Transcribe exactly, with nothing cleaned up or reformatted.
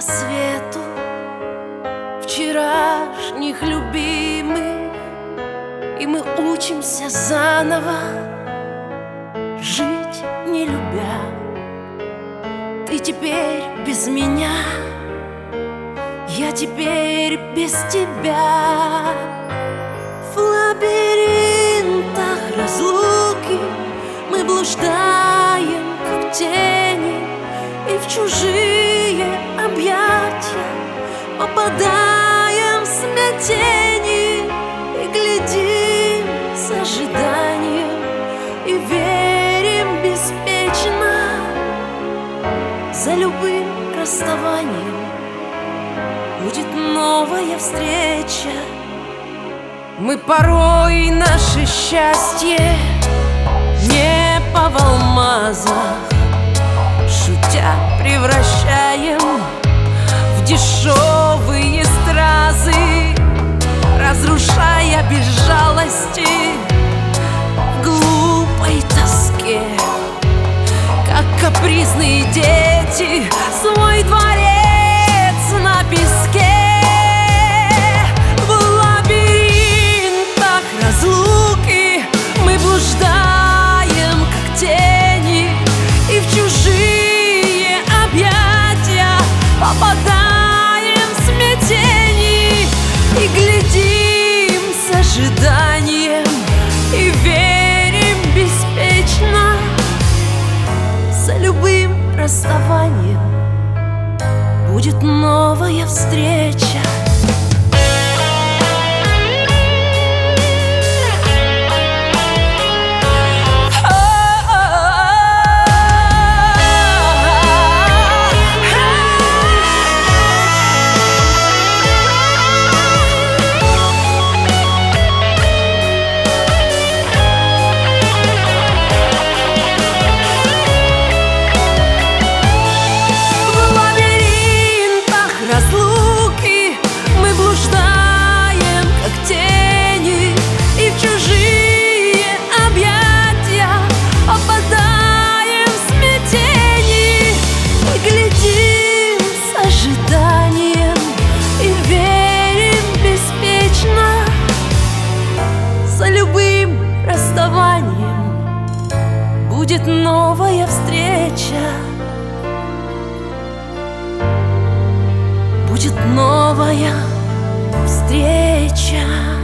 свету вчерашних любимых, и мы учимся заново жить, не любя. Ты теперь без меня, я теперь без тебя. В лабиринтах разлуки мы блуждаем, как тени, и в чужие объятия попадаем в смятение, и глядим с ожиданием, и верим беспечно. За любым расставанием будет новая встреча. Мы порой наше счастье не по в алмазах, шутя превращаем в дешевые стразы, разрушая без жалости в глупой тоске, как капризные дети, свой дворец на песке. В лабиринтах разлуки мы блуждаем, как тени, и в чужие объятия попадаем в смятение, и глядим с ожиданием, и верим беспечно. За любым расставанием будет новая встреча. Будет новая встреча, будет новая встреча.